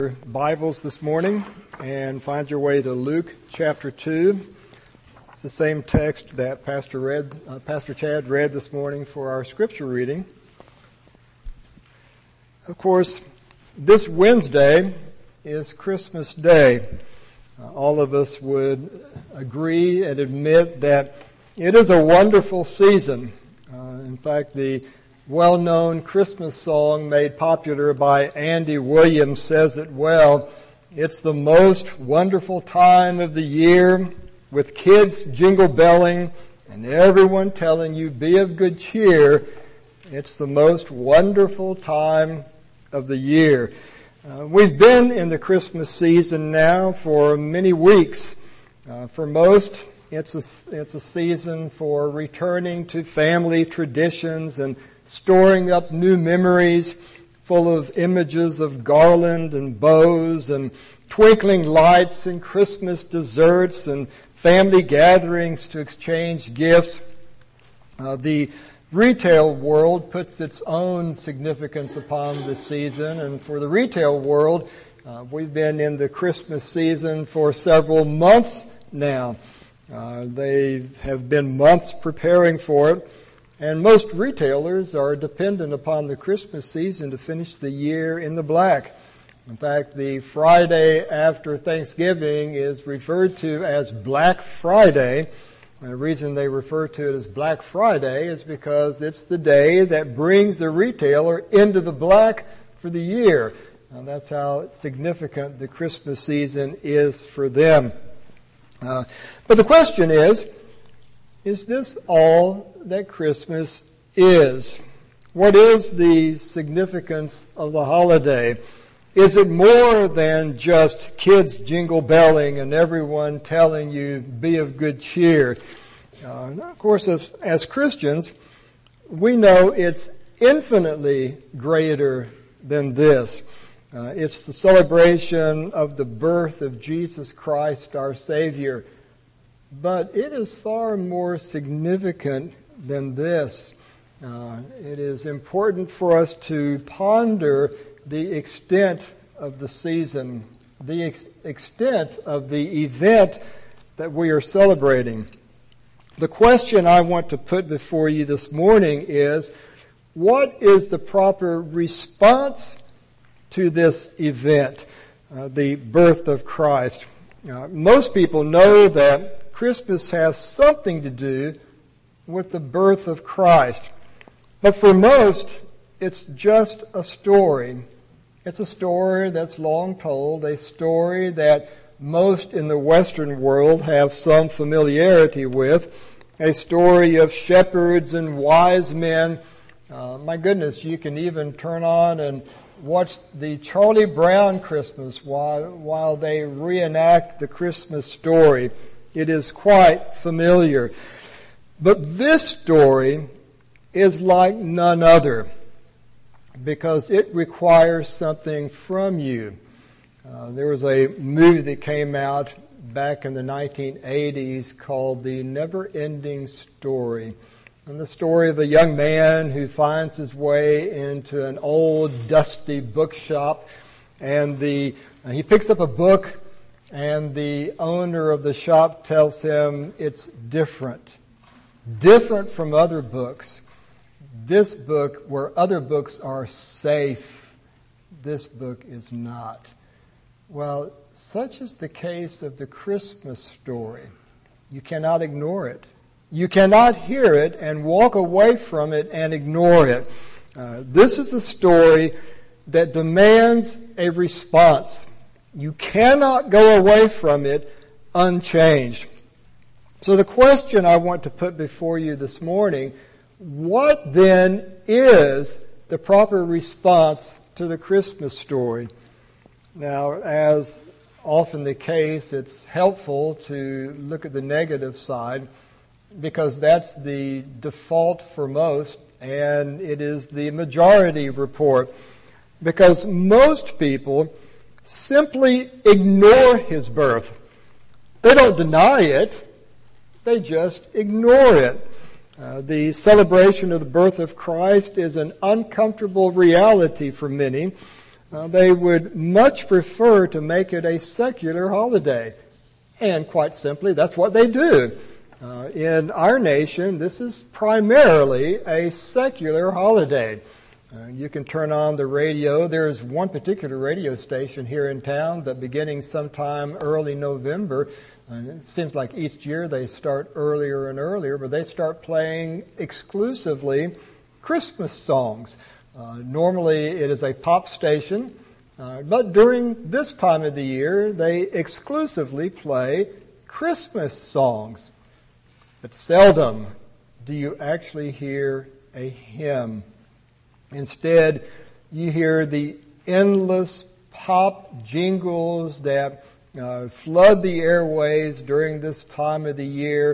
Bibles this morning and find your way to Luke chapter 2. It's the same text that Pastor Chad read this morning for our scripture reading. Of course, this Wednesday is Christmas Day. All of us would agree and admit that it is a wonderful season. In fact, the well-known Christmas song made popular by Andy Williams says it well. It's the most wonderful time of the year with kids jingle-belling and everyone telling you, be of good cheer. It's the most wonderful time of the year. We've been in the Christmas season now for many weeks. For most, it's a season for returning to family traditions and storing up new memories full of images of garland and bows and twinkling lights and Christmas desserts and family gatherings to exchange gifts. The retail world puts its own significance upon this season, and for the retail world, we've been in the Christmas season for several months now. They have been months preparing for it. And most retailers are dependent upon the Christmas season to finish the year in the black. In fact, the Friday after Thanksgiving is referred to as Black Friday. The reason they refer to it as Black Friday is because it's the day that brings the retailer into the black for the year. And that's how significant the Christmas season is for them. But the question is this all that Christmas is? What is the significance of the holiday? Is it more than just kids jingle-belling and everyone telling you, be of good cheer? Of course, as Christians, we know it's infinitely greater than this. It's the celebration of the birth of Jesus Christ, our Savior. But it is far more significant than this. It is important for us to ponder the extent of the season, the extent of the event that we are celebrating. The question I want to put before you this morning is, what is the proper response to this event, the birth of Christ? Most people know that Christmas has something to do with the birth of Christ. But for most, it's just a story. It's a story that's long told, a story that most in the Western world have some familiarity with, a story of shepherds and wise men. My goodness, you can even turn on and watch the Charlie Brown Christmas while they reenact the Christmas story. It is quite familiar. But this story is like none other because it requires something from you. There was a movie that came out back in the 1980s called The Never-Ending Story. And the story of a young man who finds his way into an old, dusty bookshop, and he picks up a book, and the owner of the shop tells him it's different from other books. This book, where other books are safe, this book is not. Well, such is the case of the Christmas story. You cannot ignore it. You cannot hear it and walk away from it and ignore it. This is a story that demands a response. You cannot go away from it unchanged. So the question I want to put before you this morning, what then is the proper response to the Christmas story? Now, as often the case, it's helpful to look at the negative side because that's the default for most, and it is the majority report. Because most people simply ignore his birth. They don't deny it. They just ignore it. The celebration of the birth of Christ is an uncomfortable reality for many. They would much prefer to make it a secular holiday. And quite simply, that's what they do. In our nation, this is primarily a secular holiday. You can turn on the radio. There's one particular radio station here in town that beginning sometime early November, it seems like each year they start earlier and earlier, but they start playing exclusively Christmas songs. Normally it is a pop station, but during this time of the year they exclusively play Christmas songs. But seldom do you actually hear a hymn. Instead, you hear the endless pop jingles that flood the airways during this time of the year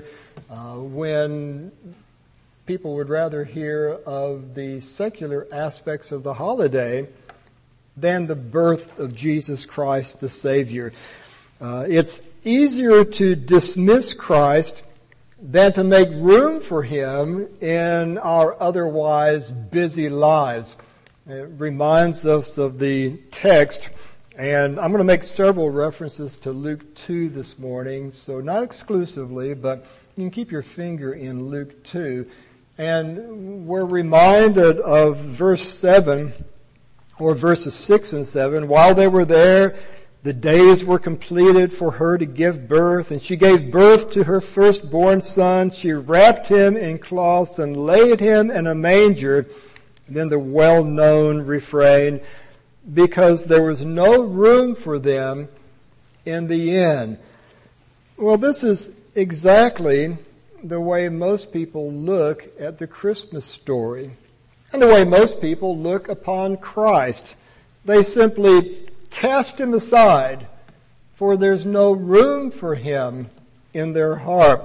when people would rather hear of the secular aspects of the holiday than the birth of Jesus Christ the Savior. It's easier to dismiss Christ than to make room for Him in our otherwise busy lives. It reminds us of the text, and I'm going to make several references to Luke 2 this morning, so not exclusively, but you can keep your finger in Luke 2. And we're reminded of verse 7, or verses 6 and 7. While they were there, the days were completed for her to give birth, and she gave birth to her firstborn son. She wrapped him in cloths and laid him in a manger. Then the well-known refrain, because there was no room for them in the inn. Well, this is exactly the way most people look at the Christmas story, and the way most people look upon Christ. They simply cast Him aside, for there's no room for Him in their heart.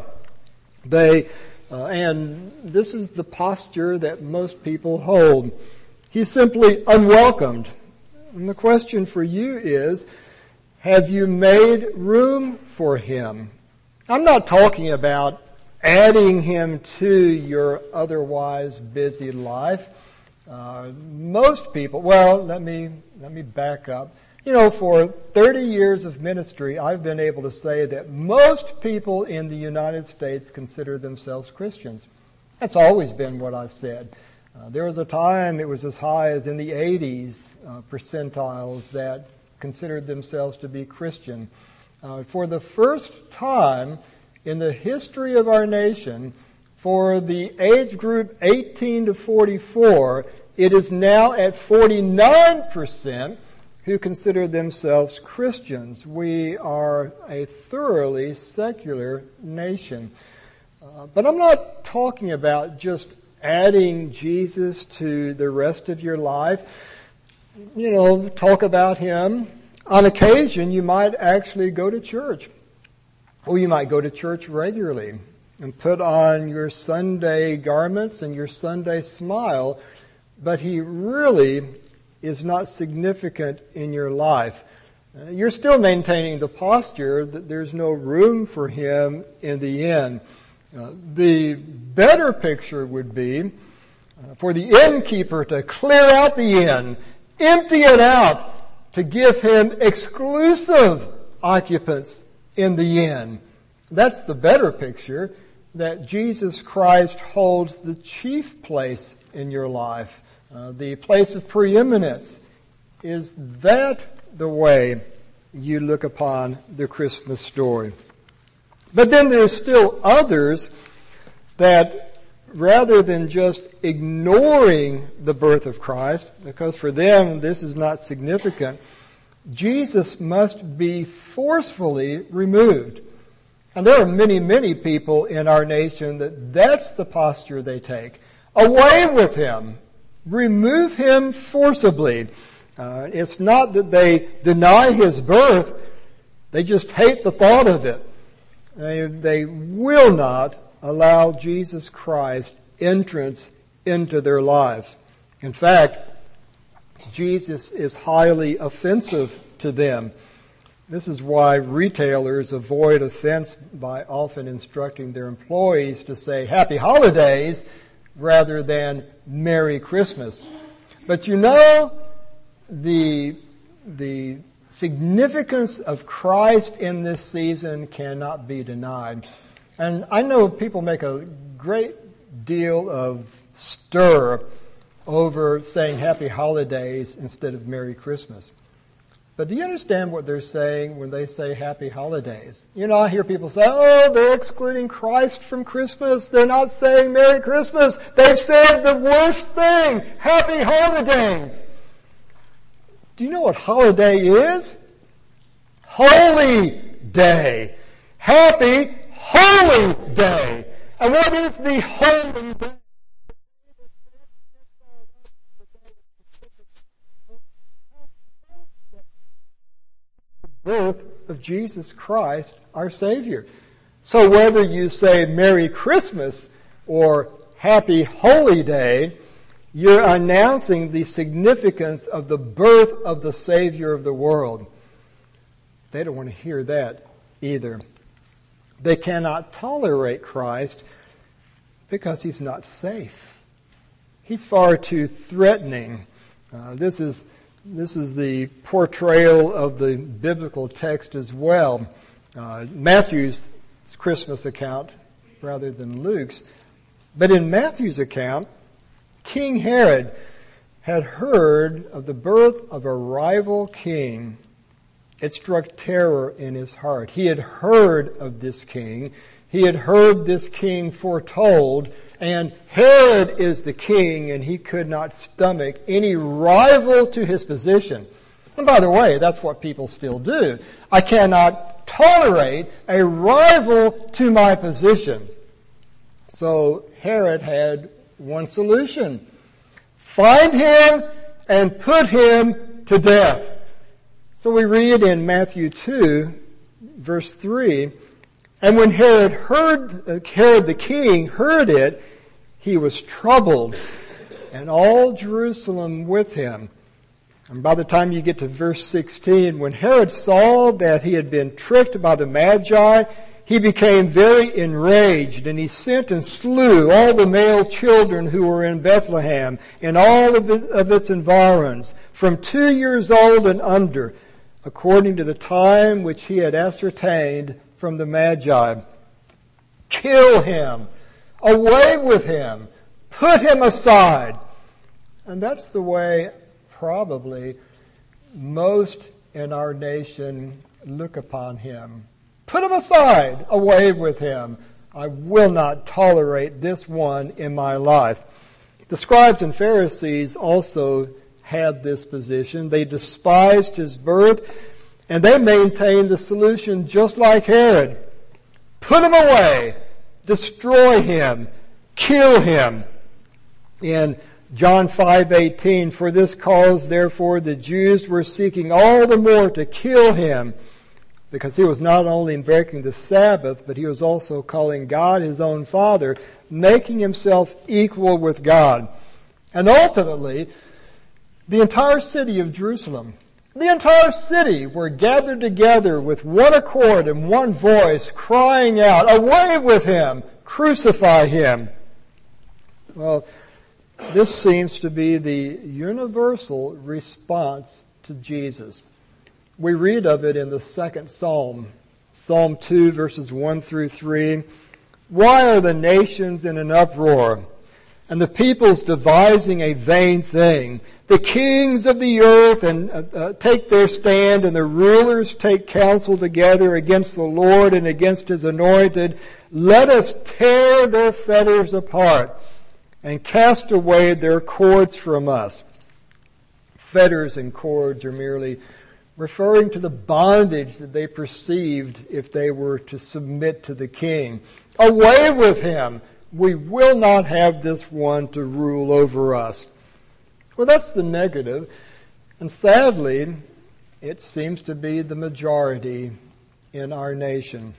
And this is the posture that most people hold. He's simply unwelcomed. And the question for you is, have you made room for Him? I'm not talking about adding Him to your otherwise busy life. Most people, well, let me back up. You know, for 30 years of ministry, I've been able to say that most people in the United States consider themselves Christians. That's always been what I've said. There was a time, it was as high as in the 80s percentiles that considered themselves to be Christian. For the first time in the history of our nation, for the age group 18 to 44, it is now at 49% who consider themselves Christians. We are a thoroughly secular nation. But I'm not talking about just adding Jesus to the rest of your life. You know, talk about Him. On occasion, you might actually go to church. Or you might go to church regularly and put on your Sunday garments and your Sunday smile. But He really is not significant in your life. You're still maintaining the posture that there's no room for Him in the inn. The better picture would be for the innkeeper to clear out the inn, empty it out, to give Him exclusive occupants in the inn. That's the better picture, that Jesus Christ holds the chief place in your life. The place of preeminence. Is that the way you look upon the Christmas story? But then there's still others that, rather than just ignoring the birth of Christ, because for them this is not significant, Jesus must be forcefully removed. And there are many, many people in our nation that's the posture they take. Away with Him. Remove Him forcibly. It's not that they deny His birth. They just hate the thought of it. They will not allow Jesus Christ entrance into their lives. In fact, Jesus is highly offensive to them. This is why retailers avoid offense by often instructing their employees to say Happy Holidays rather than Merry Christmas. But you know, the the significance of Christ in this season cannot be denied. And I know people make a great deal of stir over saying Happy Holidays instead of Merry Christmas. But do you understand what they're saying when they say Happy Holidays? You know, I hear people say, oh, they're excluding Christ from Christmas. They're not saying Merry Christmas. They've said the worst thing, Happy Holidays. Do you know what holiday is? Holy Day. Happy Holy Day. And what is the Holy Day? Birth of Jesus Christ, our Savior. So whether you say Merry Christmas or Happy Holy Day, you're announcing the significance of the birth of the Savior of the world. They don't want to hear that either. They cannot tolerate Christ because he's not safe. He's far too threatening. This is the portrayal of the biblical text as well. Matthew's Christmas account rather than Luke's. But in Matthew's account, King Herod had heard of the birth of a rival king. It struck terror in his heart. He had heard of this king. He had heard this king foretold, and Herod is the king, and he could not stomach any rival to his position. And by the way, that's what people still do. I cannot tolerate a rival to my position. So Herod had one solution. Find him and put him to death. So we read in Matthew 2, verse 3, and when Herod the king heard it, he was troubled, and all Jerusalem with him. And by the time you get to verse 16, when Herod saw that he had been tricked by the Magi, he became very enraged, and he sent and slew all the male children who were in Bethlehem and all of its environs, from 2 years old and under, according to the time which he had ascertained from the Magi. Kill him. Away with him. Put him aside. And that's the way probably most in our nation look upon him. Put him aside. Away with him. I will not tolerate this one in my life. The scribes and Pharisees also had this position. They despised his birth, and they maintained the solution just like Herod. Put him away. Destroy him. Kill him. In John 5:18, for this cause, therefore, the Jews were seeking all the more to kill him, because he was not only breaking the Sabbath, but he was also calling God his own Father, making himself equal with God. And ultimately, the entire city of Jerusalem, the entire city were gathered together with one accord and one voice, crying out, away with him, crucify him. Well, this seems to be the universal response to Jesus. We read of it in the second Psalm, Psalm 2, verses 1 through 3. Why are the nations in an uproar, and the peoples devising a vain thing? The kings of the earth take their stand, and the rulers take counsel together against the Lord and against his anointed. Let us tear their fetters apart and cast away their cords from us. Fetters and cords are merely referring to the bondage that they perceived if they were to submit to the king. Away with him! We will not have this one to rule over us. Well, that's the negative. And sadly, it seems to be the majority in our nation.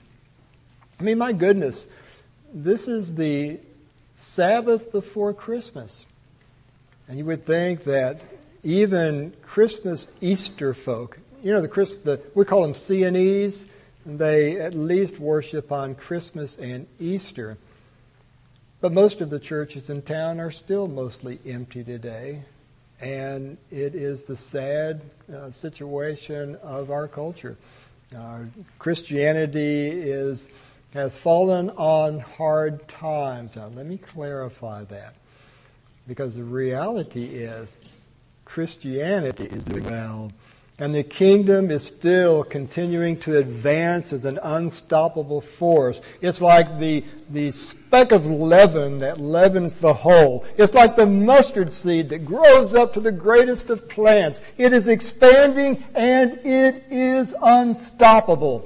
I mean, my goodness, this is the Sabbath before Christmas. And you would think that even Christmas Easter folk, you know, we call them Sienese, and they at least worship on Christmas and Easter. But most of the churches in town are still mostly empty today. And it is the sad situation of our culture. Christianity has fallen on hard times. Now, let me clarify that. Because the reality is Christianity is doing well. And the kingdom is still continuing to advance as an unstoppable force. It's like the speck of leaven that leavens the whole. It's like the mustard seed that grows up to the greatest of plants. It is expanding and it is unstoppable.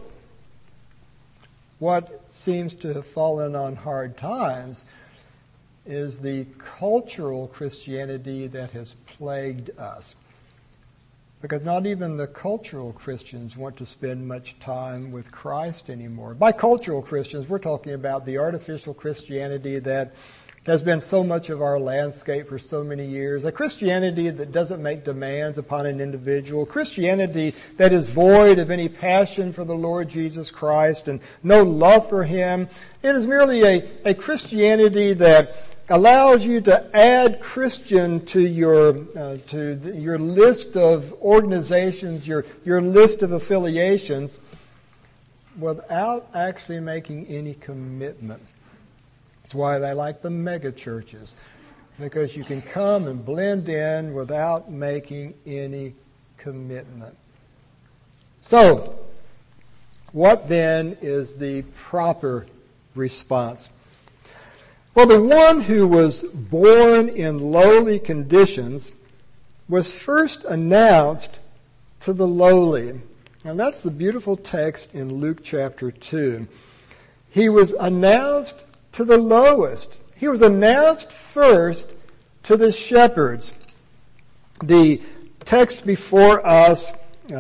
What seems to have fallen on hard times is the cultural Christianity that has plagued us. Because not even the cultural Christians want to spend much time with Christ anymore. By cultural Christians, we're talking about the artificial Christianity that has been so much of our landscape for so many years. A Christianity that doesn't make demands upon an individual. Christianity that is void of any passion for the Lord Jesus Christ and no love for Him. It is merely a Christianity that allows you to add Christian to your list of organizations, your list of affiliations, without actually making any commitment. That's why they like the mega churches, because you can come and blend in without making any commitment. So, what then is the proper response? Well, the one who was born in lowly conditions was first announced to the lowly. And that's the beautiful text in Luke chapter 2. He was announced to the lowest. He was announced first to the shepherds. The text before us,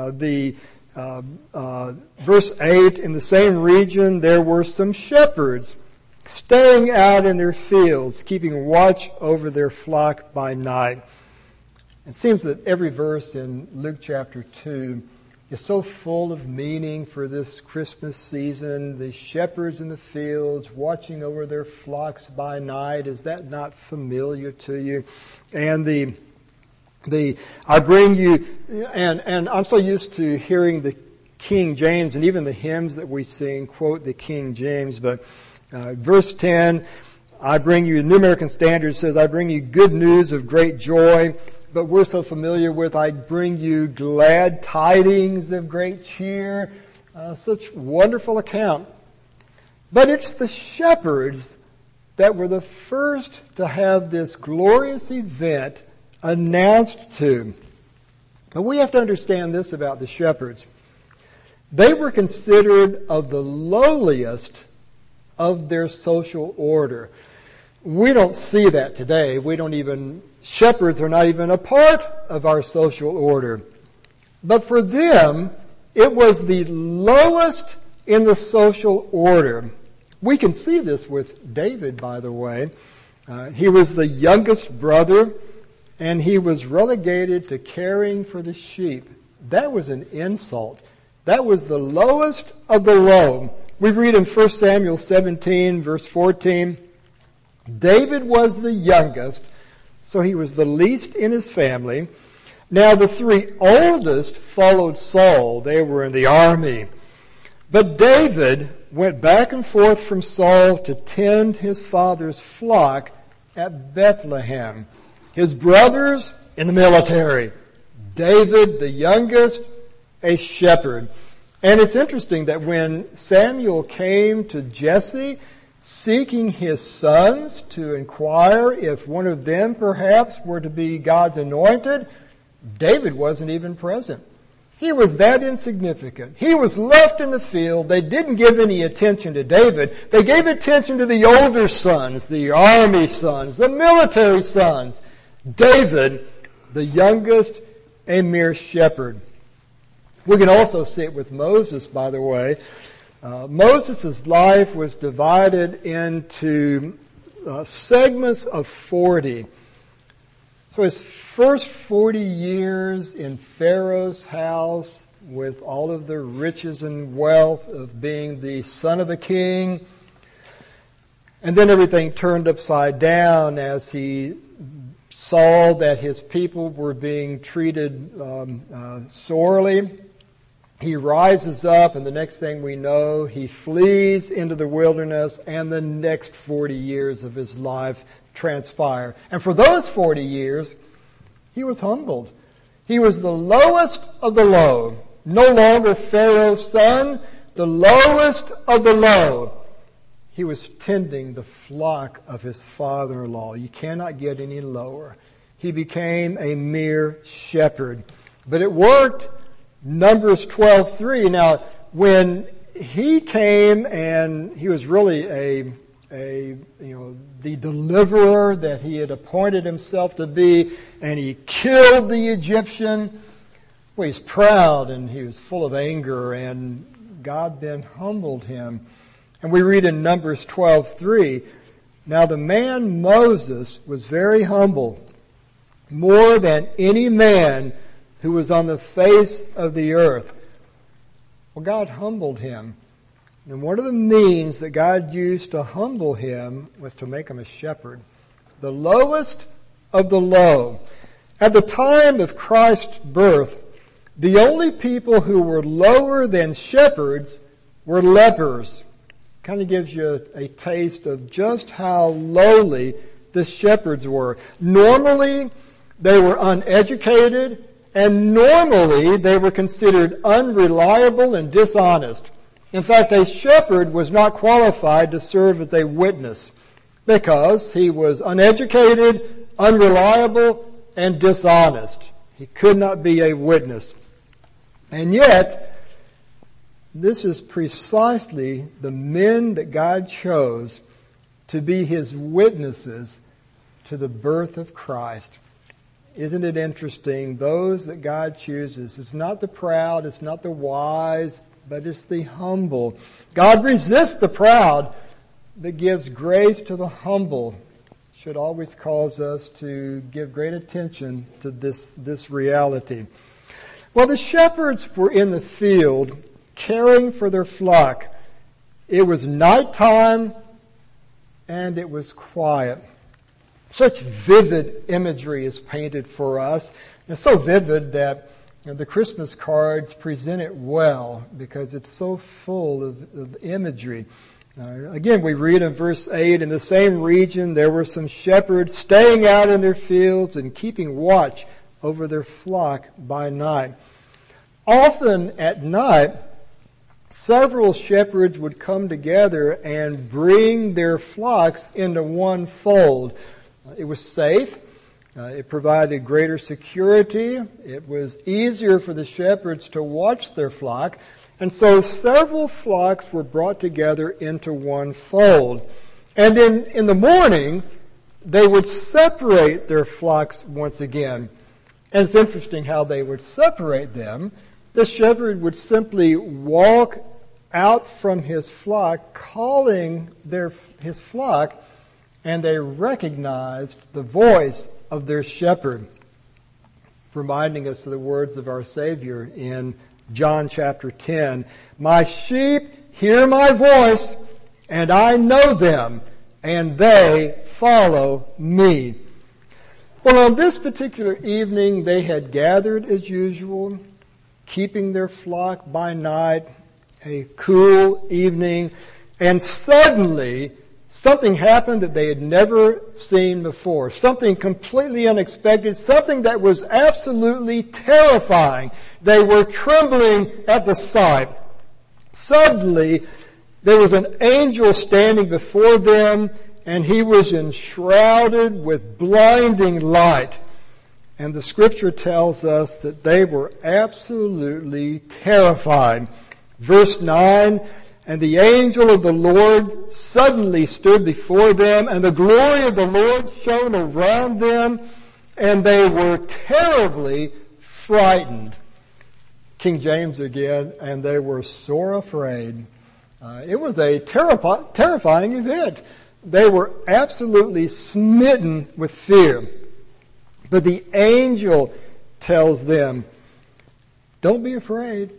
verse 8, in the same region there were some shepherds staying out in their fields, keeping watch over their flock by night. It seems that every verse in Luke chapter 2 is so full of meaning for this Christmas season. The shepherds in the fields watching over their flocks by night. Is that not familiar to you? And I bring you, and I'm so used to hearing the King James and even the hymns that we sing quote the King James, but verse 10, I bring you, New American Standard says, I bring you good news of great joy, but we're so familiar with, I bring you glad tidings of great cheer. Such wonderful account. But it's the shepherds that were the first to have this glorious event announced to. But we have to understand this about the shepherds. They were considered of the lowliest of their social order. We don't see that today. Shepherds are not even a part of our social order. But for them, it was the lowest in the social order. We can see this with David, by the way. He was the youngest brother, and he was relegated to caring for the sheep. That was an insult. That was the lowest of the low. We read in 1 Samuel 17, verse 14, David was the youngest, so he was the least in his family. Now the three oldest followed Saul. They were in the army. But David went back and forth from Saul to tend his father's flock at Bethlehem. His brothers in the military. David, the youngest, a shepherd. And it's interesting that when Samuel came to Jesse, seeking his sons to inquire if one of them perhaps were to be God's anointed, David wasn't even present. He was that insignificant. He was left in the field. They didn't give any attention to David. They gave attention to the older sons, the army sons, the military sons. David, the youngest, a mere shepherd. We can also see it with Moses, by the way. Moses' life was divided into segments of 40. So his first 40 years in Pharaoh's house with all of the riches and wealth of being the son of a king. And then everything turned upside down as he saw that his people were being treated sorely. He rises up, and the next thing we know, he flees into the wilderness, and the next 40 years of his life transpire. And for those 40 years, he was humbled. He was the lowest of the low. No longer Pharaoh's son, the lowest of the low. He was tending the flock of his father-in-law. You cannot get any lower. He became a mere shepherd. But it worked. Numbers 12:3. Now, when he came and he was really the deliverer that he had appointed himself to be, and he killed the Egyptian, well, he's proud and he was full of anger, and God then humbled him. And we read in Numbers 12:3, now the man Moses was very humble, more than any man who was on the face of the earth. Well, God humbled him. And one of the means that God used to humble him was to make him a shepherd, the lowest of the low. At the time of Christ's birth, the only people who were lower than shepherds were lepers. Kind of gives you a taste of just how lowly the shepherds were. Normally, they were uneducated, and normally they were considered unreliable and dishonest. In fact, a shepherd was not qualified to serve as a witness because he was uneducated, unreliable, and dishonest. He could not be a witness. And yet, this is precisely the men that God chose to be his witnesses to the birth of Christ. Isn't it interesting? Those that God chooses, it's not the proud, it's not the wise, but it's the humble. God resists the proud, but gives grace to the humble. Should always cause us to give great attention to this reality. Well, the shepherds were in the field caring for their flock. It was nighttime and it was quiet. Such vivid imagery is painted for us. It's so vivid that the Christmas cards present it well because it's so full of imagery. Again, we read in verse 8, in the same region there were some shepherds staying out in their fields and keeping watch over their flock by night. Often at night, several shepherds would come together and bring their flocks into one fold. It was safe. It provided greater security. It was easier for the shepherds to watch their flock. And so several flocks were brought together into one fold. And then in the morning, they would separate their flocks once again. And it's interesting how they would separate them. The shepherd would simply walk out from his flock, calling his flock, and they recognized the voice of their shepherd, reminding us of the words of our Savior in John chapter 10. My sheep hear my voice, and I know them, and they follow me. Well, on this particular evening, they had gathered as usual, keeping their flock by night, a cool evening, and suddenly something happened that they had never seen before. Something completely unexpected. Something that was absolutely terrifying. They were trembling at the sight. Suddenly, there was an angel standing before them, and he was enshrouded with blinding light. And the Scripture tells us that they were absolutely terrified. Verse 9, and the angel of the Lord suddenly stood before them, and the glory of the Lord shone around them, and they were terribly frightened. King James again, and they were sore afraid. It was a terrifying event. They were absolutely smitten with fear. But the angel tells them, don't be afraid.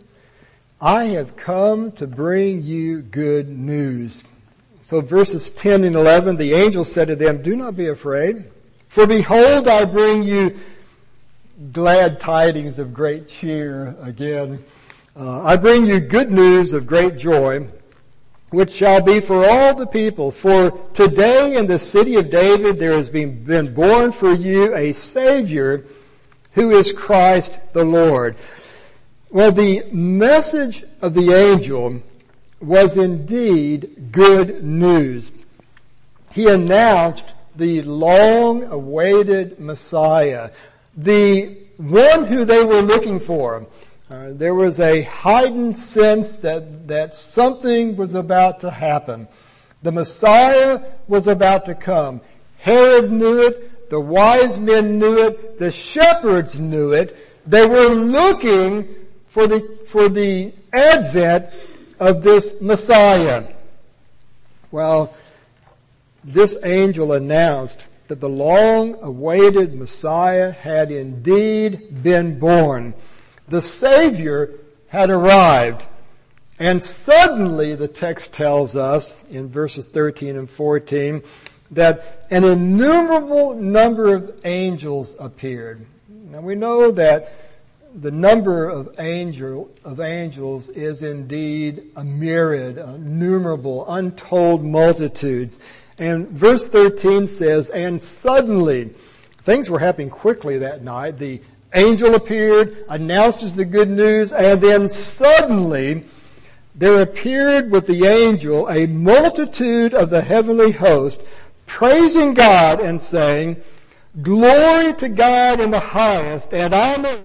I have come to bring you good news. So verses 10 and 11, the angel said to them, do not be afraid. For behold, I bring you glad tidings of great cheer again. I bring you good news of great joy, which shall be for all the people. For today in the city of David there has been born for you a Savior, who is Christ the Lord. Well, the message of the angel was indeed good news. He announced the long-awaited Messiah, the one who they were looking for. There was a heightened sense that something was about to happen. The Messiah was about to come. Herod knew it. The wise men knew it. The shepherds knew it. They were looking for the advent of this Messiah. Well, this angel announced that the long-awaited Messiah had indeed been born. The Savior had arrived. And suddenly, the text tells us in verses 13 and 14, that an innumerable number of angels appeared. Now we know that the number of angels is indeed a myriad, innumerable, untold multitudes. And verse 13 says, and suddenly, things were happening quickly that night. The angel appeared, announces the good news, and then suddenly there appeared with the angel a multitude of the heavenly host, praising God and saying, glory to God in the highest, and on earth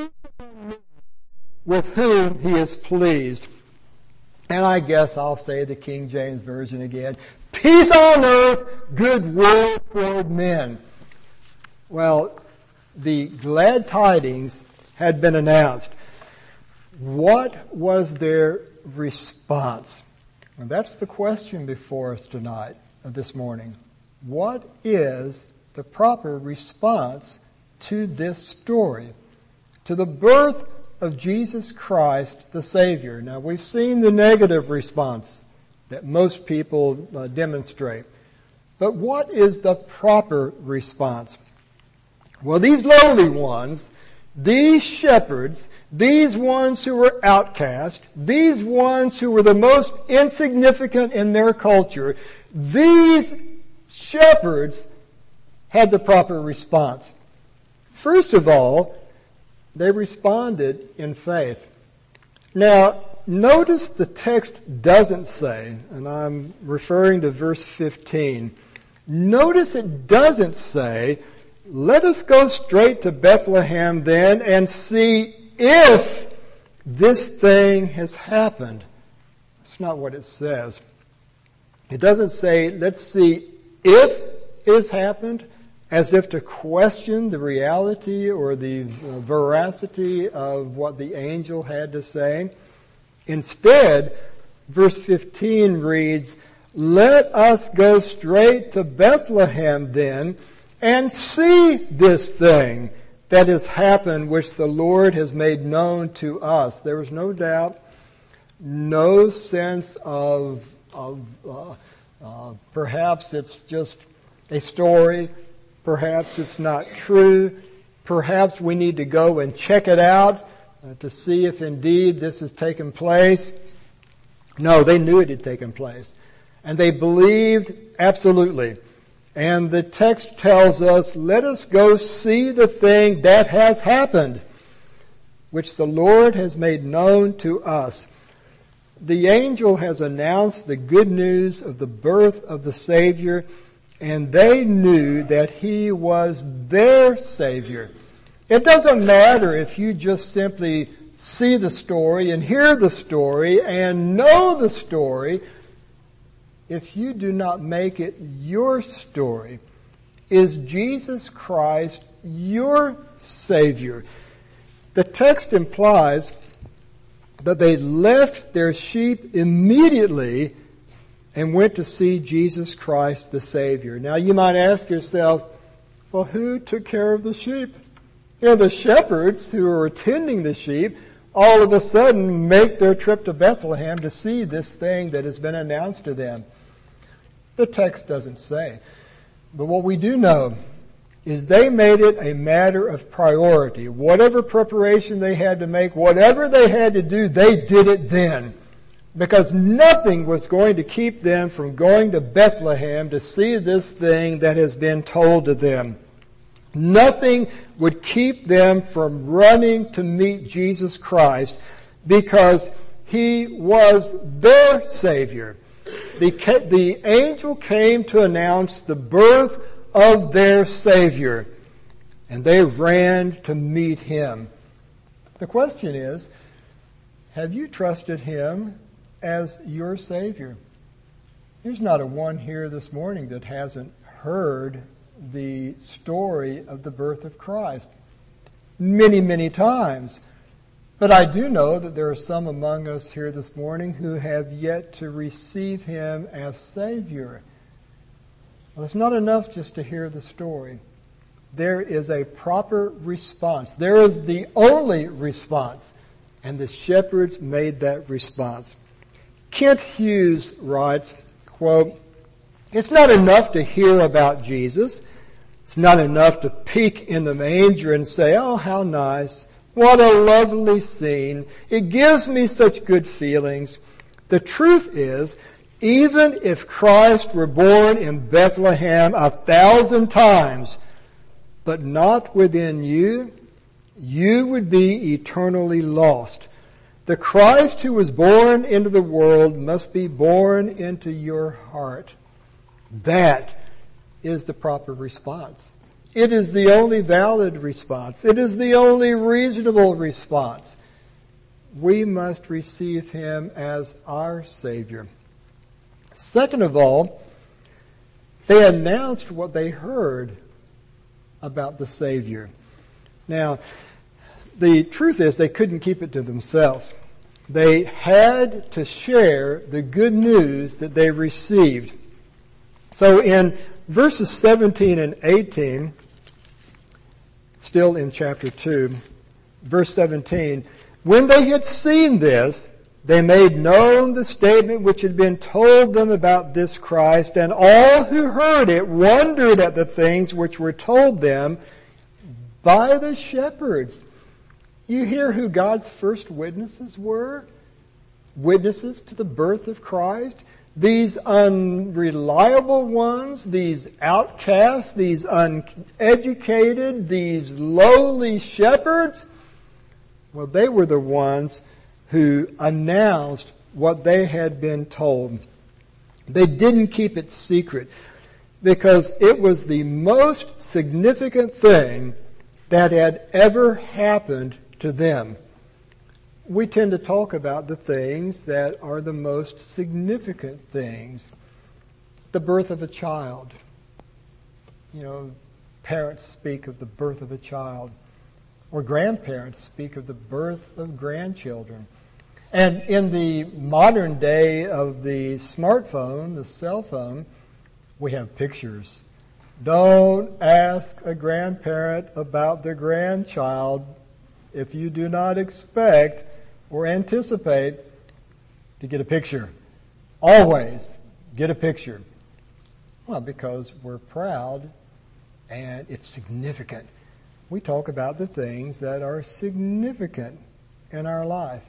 with whom he is pleased. And I guess I'll say the King James Version again, peace on earth, goodwill toward men. Well, the glad tidings had been announced. What was their response? And that's the question before us tonight, this morning. What is the proper response to this story, to the birth of Jesus Christ, the Savior? Now, we've seen the negative response that most people demonstrate. But what is the proper response? Well, these lowly ones, these shepherds, these ones who were outcast, these ones who were the most insignificant in their culture, these shepherds had the proper response. First of all, they responded in faith. Now, notice the text doesn't say, and I'm referring to verse 15, notice it doesn't say, let us go straight to Bethlehem then and see if this thing has happened. That's not what it says. It doesn't say, let's see if it has happened, as if to question the reality or the veracity of what the angel had to say. Instead, verse 15 reads, let us go straight to Bethlehem then and see this thing that has happened, which the Lord has made known to us. There was no doubt, no sense of perhaps it's just a story, perhaps it's not true, perhaps we need to go and check it out to see if indeed this has taken place. No, they knew it had taken place. And they believed absolutely. And the text tells us, let us go see the thing that has happened, which the Lord has made known to us. The angel has announced the good news of the birth of the Savior, and they knew that he was their Savior. It doesn't matter if you just simply see the story and hear the story and know the story. If you do not make it your story, is Jesus Christ your Savior? The text implies that they left their sheep immediately and went to see Jesus Christ the Savior. Now you might ask yourself, well, who took care of the sheep? You know, the shepherds who were tending the sheep all of a sudden make their trip to Bethlehem to see this thing that has been announced to them. The text doesn't say. But what we do know is they made it a matter of priority. Whatever preparation they had to make, whatever they had to do, they did it then. Because nothing was going to keep them from going to Bethlehem to see this thing that has been told to them. Nothing would keep them from running to meet Jesus Christ because He was their Savior. The angel came to announce the birth of their Savior, and they ran to meet Him. The question is, have you trusted Him as your Savior? There's not a one here this morning that hasn't heard the story of the birth of Christ many, many times. But I do know that there are some among us here this morning who have yet to receive Him as Savior. Well, it's not enough just to hear the story. There is a proper response. There is the only response. And the shepherds made that response. Kent Hughes writes, quote, "It's not enough to hear about Jesus. It's not enough to peek in the manger and say, oh, how nice. What a lovely scene. It gives me such good feelings. The truth is, even if Christ were born in Bethlehem 1,000 times, but not within you, you would be eternally lost. The Christ who was born into the world must be born into your heart." That is the proper response. It is the only valid response. It is the only reasonable response. We must receive Him as our Savior. Second of all, they announced what they heard about the Savior. Now, the truth is they couldn't keep it to themselves. They had to share the good news that they received. So in verses 17 and 18, still in chapter 2, verse 17, "When they had seen this, they made known the statement which had been told them about this Christ, and all who heard it wondered at the things which were told them by the shepherds." You hear who God's first witnesses were? Witnesses to the birth of Christ? These unreliable ones, these outcasts, these uneducated, these lowly shepherds? Well, they were the ones who announced what they had been told. They didn't keep it secret because it was the most significant thing that had ever happened to them. We tend to talk about the things that are the most significant things. The birth of a child. You know, parents speak of the birth of a child. Or grandparents speak of the birth of grandchildren. And in the modern day of the smartphone, the cell phone, we have pictures. Don't ask a grandparent about their grandchild if you do not expect or anticipate to get a picture. Always get a picture. Well, because we're proud and it's significant. We talk about the things that are significant in our life.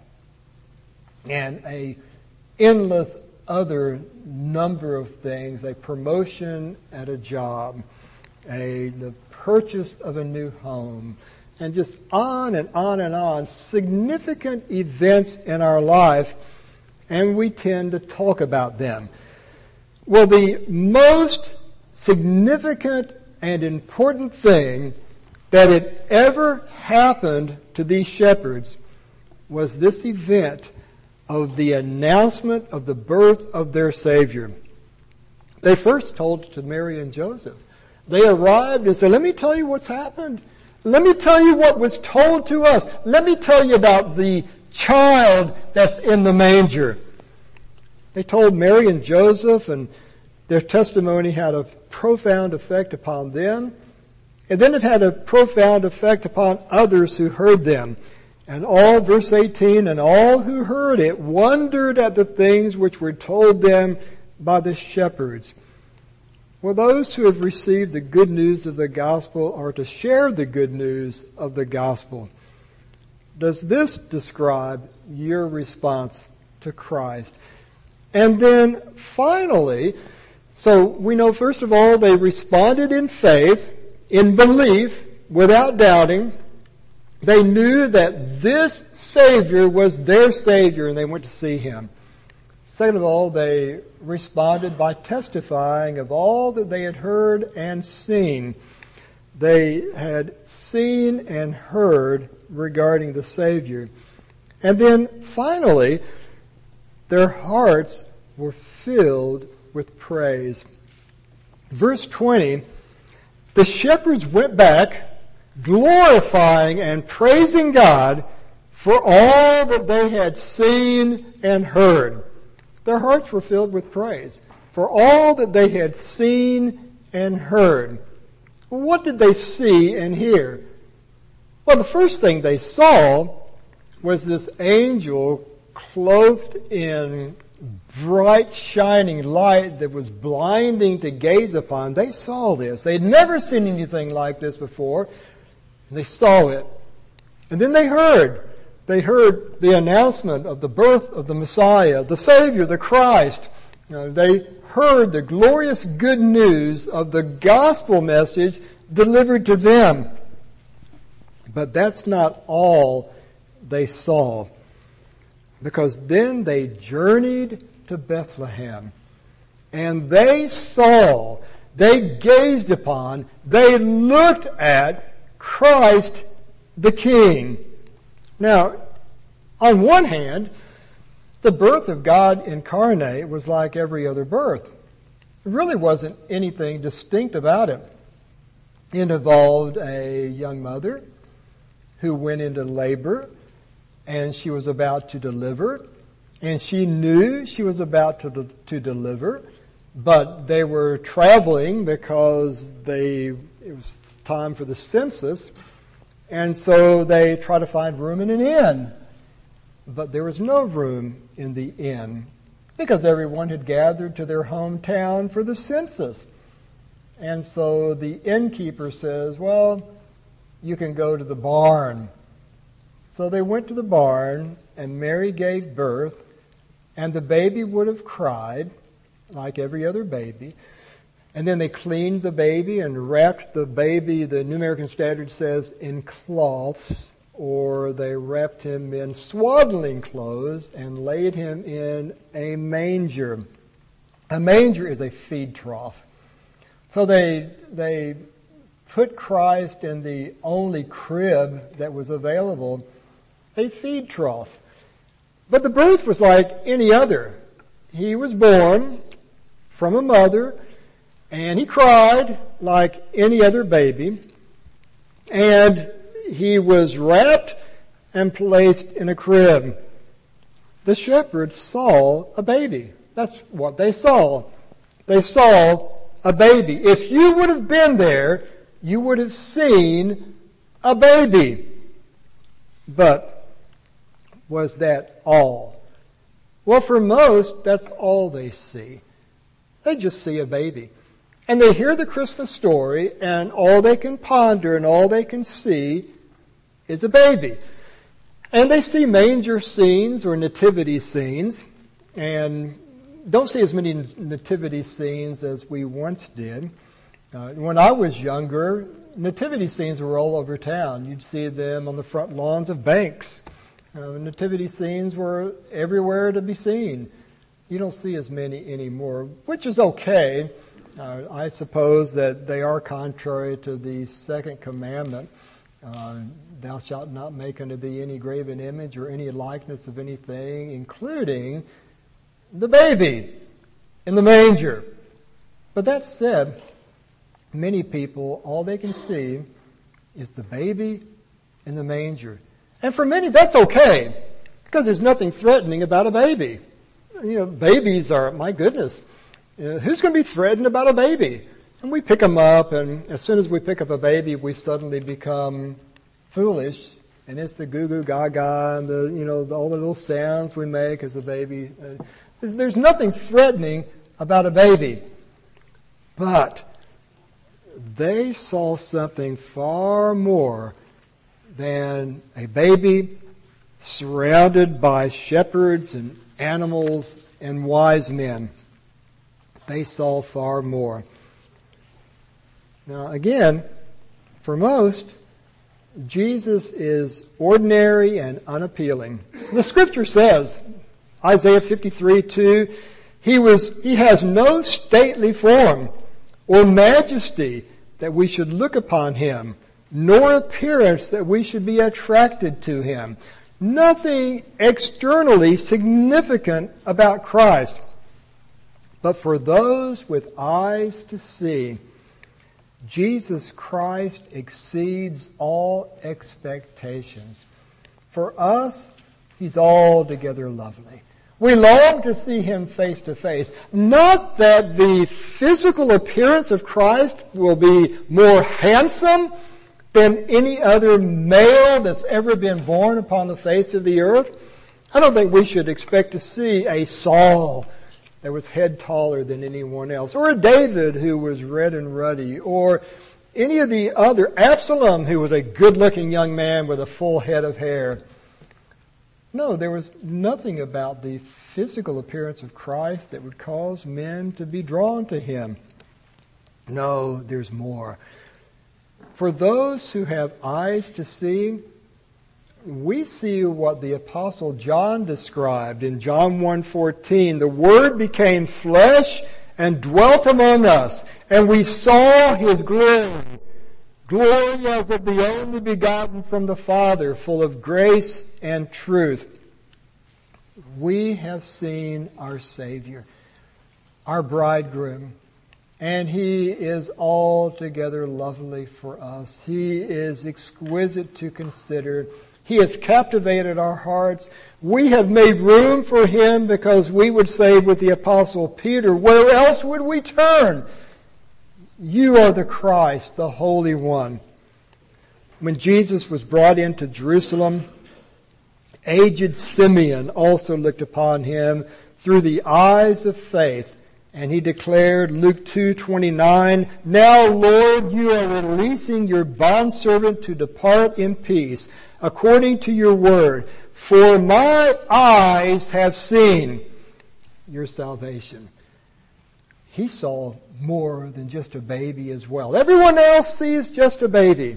And a endless other number of things, a promotion at a job, the purchase of a new home, and just on and on and on, significant events in our life, and we tend to talk about them. Well, the most significant and important thing that had ever happened to these shepherds was this event of the announcement of the birth of their Savior. They first told it to Mary and Joseph. They arrived and said, "Let me tell you what's happened. Let me tell you what was told to us. Let me tell you about the child that's in the manger." They told Mary and Joseph, and their testimony had a profound effect upon them. And then it had a profound effect upon others who heard them. And all, verse 18, "and all who heard it wondered at the things which were told them by the shepherds." Well, those who have received the good news of the gospel are to share the good news of the gospel. Does this describe your response to Christ? And then finally, so we know first of all they responded in faith, in belief, without doubting. They knew that this Savior was their Savior and they went to see Him. Second of all, they responded by testifying of all that they had heard and seen. They had seen and heard regarding the Savior. And then finally, their hearts were filled with praise. Verse 20, the shepherds went back, glorifying and praising God for all that they had seen and heard. Their hearts were filled with praise for all that they had seen and heard. What did they see and hear? Well, the first thing they saw was this angel clothed in bright, shining light that was blinding to gaze upon. They saw this. They had never seen anything like this before. They saw it. And then they heard. They heard the announcement of the birth of the Messiah, the Savior, the Christ. They heard the glorious good news of the gospel message delivered to them. But that's not all they saw, because then they journeyed to Bethlehem, and they saw, they gazed upon, they looked at Christ the King. Now, on one hand, the birth of God incarnate was like every other birth. There really wasn't anything distinct about it. It involved a young mother who went into labor, and she was about to deliver, and she knew she was about to deliver, but they were traveling because it was time for the census, and so they tried to find room in an inn. But there was no room in the inn because everyone had gathered to their hometown for the census. And so the innkeeper says, well, you can go to the barn. So they went to the barn, and Mary gave birth, and the baby would have cried like every other baby. And then they cleaned the baby and wrapped the baby, the New American Standard says, in cloths, or they wrapped him in swaddling clothes and laid him in a manger. A manger is a feed trough. So they put Christ in the only crib that was available, a feed trough. But the birth was like any other. He was born from a mother, and he cried like any other baby, and he was wrapped and placed in a crib. The shepherds saw a baby. That's what they saw. They saw a baby. If you would have been there, you would have seen a baby. But was that all? Well, for most, that's all they see. They just see a baby. And they hear the Christmas story, and all they can ponder and all they can see is a baby. And they see manger scenes or nativity scenes, and don't see as many nativity scenes as we once did. When I was younger, nativity scenes were all over town. You'd see them on the front lawns of banks. Nativity scenes were everywhere to be seen. You don't see as many anymore, which is okay. I suppose that they are contrary to the second commandment. Thou shalt not make unto thee any graven image or any likeness of anything, including the baby in the manger. But that said, many people, all they can see is the baby in the manger. And for many, that's okay, because there's nothing threatening about a baby. Babies are, my goodness, who's going to be threatened about a baby? And we pick them up, and as soon as we pick up a baby, we suddenly become foolish, and it's the goo goo gaga and all the little sounds we make as the baby. There's nothing threatening about a baby. But they saw something far more than a baby surrounded by shepherds and animals and wise men. They saw far more. Now, again, for most, Jesus is ordinary and unappealing. The Scripture says, Isaiah 53:2, he has no stately form or majesty that we should look upon him, nor appearance that we should be attracted to him. Nothing externally significant about Christ. But for those with eyes to see, Jesus Christ exceeds all expectations. For us, he's altogether lovely. We long to see him face to face. Not that the physical appearance of Christ will be more handsome than any other male that's ever been born upon the face of the earth. I don't think we should expect to see a Saul that was head taller than anyone else, or a David who was red and ruddy, or any of the other, Absalom who was a good-looking young man with a full head of hair. No, there was nothing about the physical appearance of Christ that would cause men to be drawn to him. No, there's more. For those who have eyes to see, we see what the Apostle John described in John 1:14. The Word became flesh and dwelt among us, and we saw his glory. Glory as of the only begotten from the Father, full of grace and truth. We have seen our Savior, our bridegroom, and he is altogether lovely for us. He is exquisite to consider. He has captivated our hearts. We have made room for him because we would say with the Apostle Peter, where else would we turn? You are the Christ, the Holy One. When Jesus was brought into Jerusalem, aged Simeon also looked upon him through the eyes of faith, and he declared, Luke 2:29, Now, Lord, you are releasing your bondservant to depart in peace, according to your word. For my eyes have seen your salvation. He saw more than just a baby as well. Everyone else sees just a baby.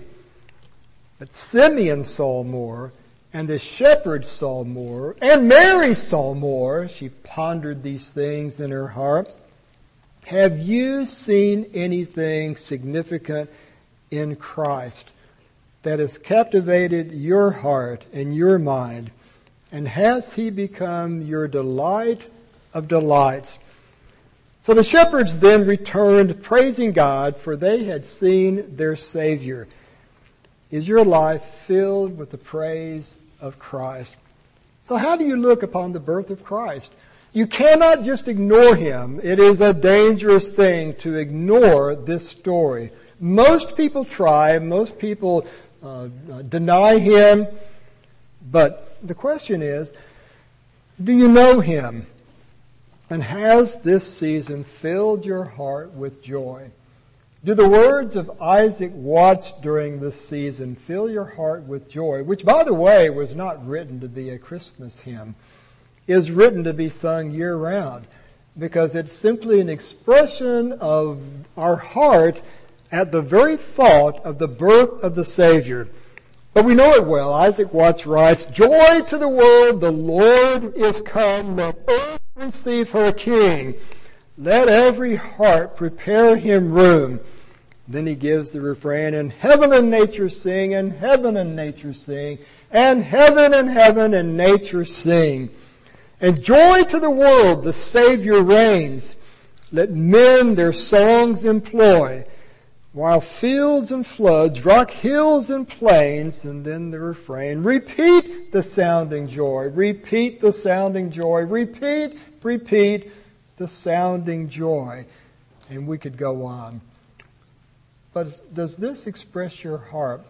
But Simeon saw more, and the shepherds saw more, and Mary saw more. She pondered these things in her heart. Have you seen anything significant in Christ that has captivated your heart and your mind? And has he become your delight of delights? So the shepherds then returned praising God, for they had seen their Savior. Is your life filled with the praise of Christ? So how do you look upon the birth of Christ? You cannot just ignore him. It is a dangerous thing to ignore this story. Most people try. Most people deny him. But the question is, do you know him? And has this season filled your heart with joy? Do the words of Isaac Watts during this season fill your heart with joy, which, by the way, was not written to be a Christmas hymn, is written to be sung year-round, because it's simply an expression of our heart at the very thought of the birth of the Savior. But we know it well. Isaac Watts writes, Joy to the world, the Lord is come, let earth receive her King. Let every heart prepare him room. Then he gives the refrain, and heaven and nature sing, and heaven and nature sing, and heaven and nature sing. And joy to the world, the Savior reigns. Let men their songs employ, while fields and floods rock hills and plains. And then the refrain, repeat the sounding joy, repeat the sounding joy, repeat the sounding joy. And we could go on. But does this express your heart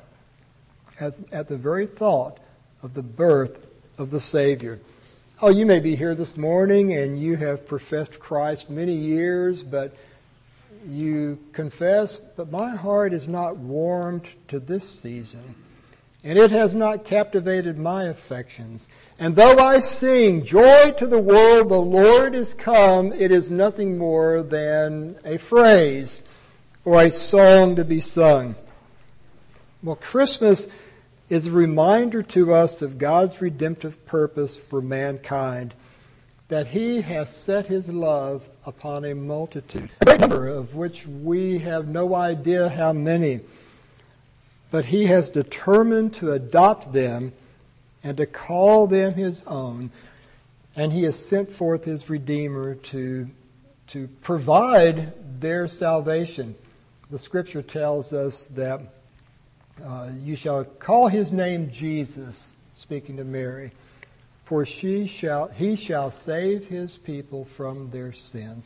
at the very thought of the birth of the Savior? Oh, you may be here this morning and you have professed Christ many years, but you confess, but my heart is not warmed to this season, and it has not captivated my affections. And though I sing, joy to the world, the Lord is come, it is nothing more than a phrase or a song to be sung. Well, Christmas is a reminder to us of God's redemptive purpose for mankind, that He has set His love upon a multitude, a great number of which we have no idea how many. But He has determined to adopt them and to call them His own. And He has sent forth His Redeemer to provide their salvation. The Scripture tells us that you shall call His name Jesus, speaking to Mary, for he shall save His people from their sins.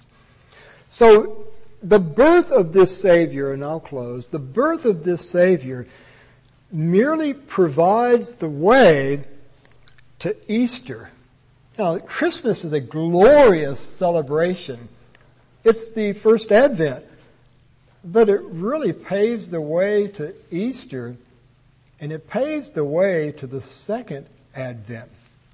So the birth of this Savior, and I'll close, the birth of this Savior merely provides the way to Easter. Now, Christmas is a glorious celebration. It's the first Advent. But it really paves the way to Easter, and it paves the way to the second Advent.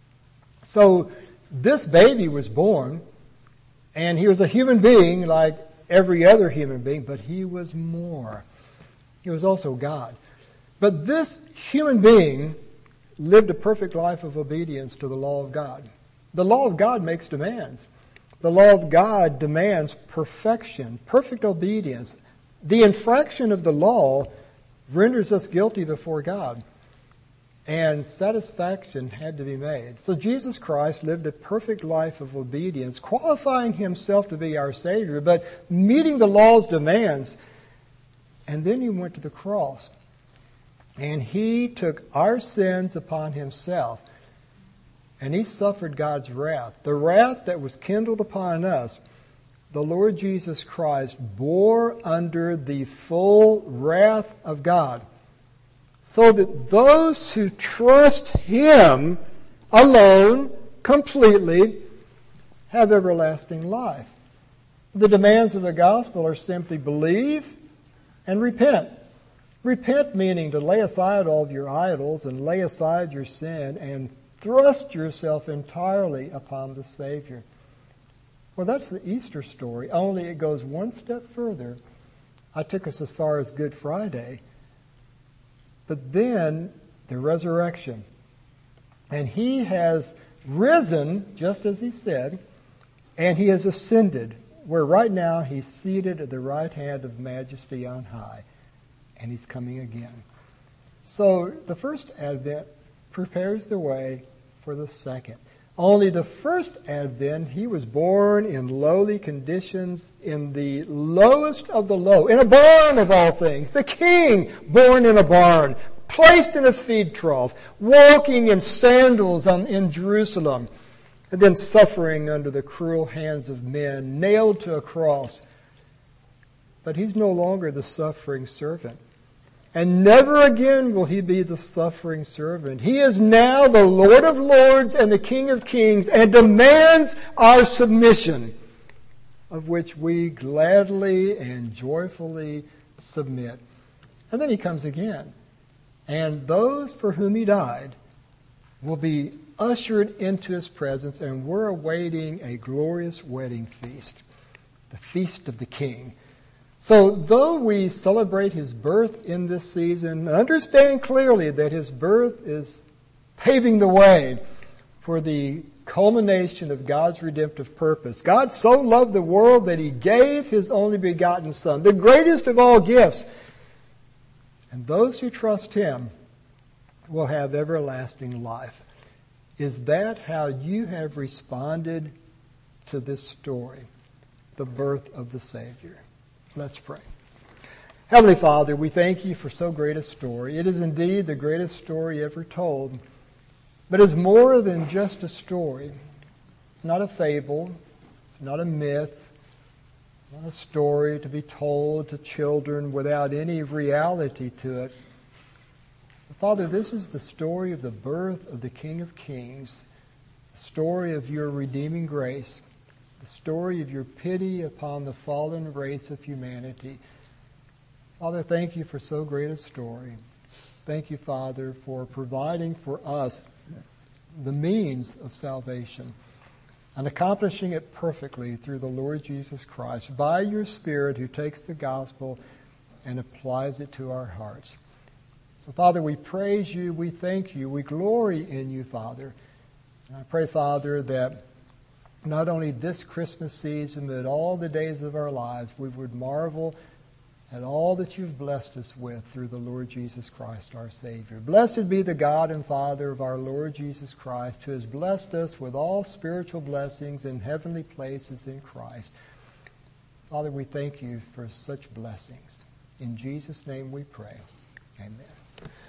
So this baby was born, and he was a human being like every other human being, but he was more. He was also God. But this human being lived a perfect life of obedience to the law of God. The law of God makes demands. The law of God demands perfection, perfect obedience. The infraction of the law renders us guilty before God, and satisfaction had to be made. So Jesus Christ lived a perfect life of obedience, qualifying Himself to be our Savior, but meeting the law's demands. And then He went to the cross, and He took our sins upon Himself, and He suffered God's wrath, the wrath that was kindled upon us. The Lord Jesus Christ bore under the full wrath of God, so that those who trust Him alone, completely, have everlasting life. The demands of the gospel are simply believe and repent. Repent meaning to lay aside all of your idols and lay aside your sin and thrust yourself entirely upon the Savior. Well, that's the Easter story, only it goes one step further. I took us as far as Good Friday. But then the resurrection. And He has risen, just as He said, and He has ascended, where right now He's seated at the right hand of Majesty on high. And He's coming again. So the first Advent prepares the way for the second. Only the first Advent, He was born in lowly conditions, in the lowest of the low, in a barn of all things. The King born in a barn, placed in a feed trough, walking in sandals in Jerusalem, and then suffering under the cruel hands of men, nailed to a cross. But He's no longer the suffering servant. And never again will He be the suffering servant. He is now the Lord of lords and the King of kings, and demands our submission, of which we gladly and joyfully submit. And then He comes again. And those for whom He died will be ushered into His presence, and we're awaiting a glorious wedding feast, the feast of the King. So though we celebrate His birth in this season, understand clearly that His birth is paving the way for the culmination of God's redemptive purpose. God so loved the world that He gave His only begotten Son, the greatest of all gifts. And those who trust Him will have everlasting life. Is that how you have responded to this story, the birth of the Savior? Let's pray. Heavenly Father, we thank You for so great a story. It is indeed the greatest story ever told. But it's more than just a story. It's not a fable. It's not a myth. It's not a story to be told to children without any reality to it. But Father, this is the story of the birth of the King of Kings, the story of Your redeeming grace, the story of your pity upon the fallen race of humanity. Father, thank you for so great a story. Thank you, Father, for providing for us the means of salvation and accomplishing it perfectly through the Lord Jesus Christ by your Spirit who takes the gospel and applies it to our hearts. So, Father, we praise you, we thank you, we glory in you, Father. And I pray, Father, that not only this Christmas season, but all the days of our lives, we would marvel at all that you've blessed us with through the Lord Jesus Christ, our Savior. Blessed be the God and Father of our Lord Jesus Christ, who has blessed us with all spiritual blessings in heavenly places in Christ. Father, we thank you for such blessings. In Jesus' name we pray. Amen.